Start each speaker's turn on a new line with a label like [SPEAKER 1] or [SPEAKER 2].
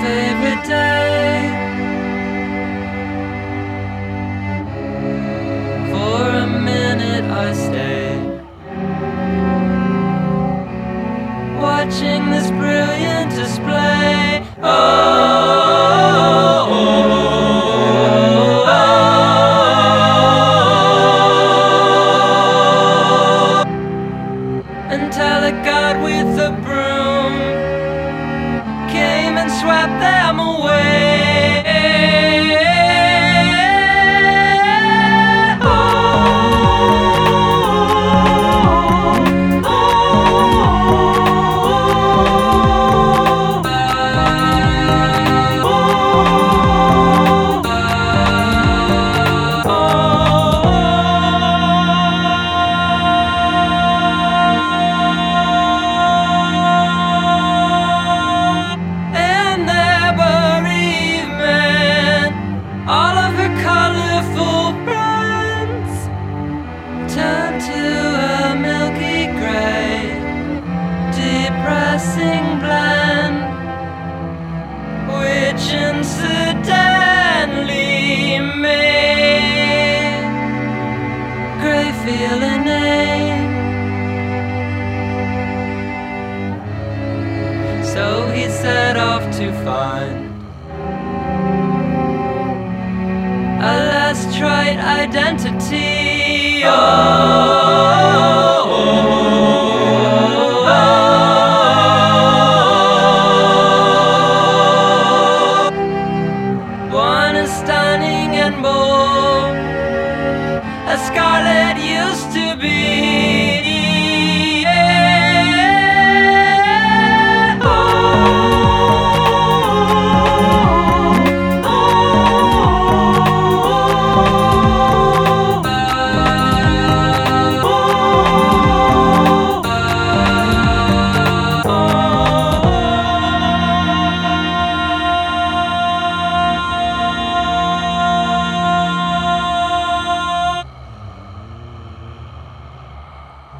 [SPEAKER 1] favorite day. For a minute I stayed, watching this brilliant display. Until a god with a broom came and swept them away. All of her colorful brands turned to a milky gray, depressing blend, which incidentally made Gray feel a name. So he set off to find a less trite identity. Oh.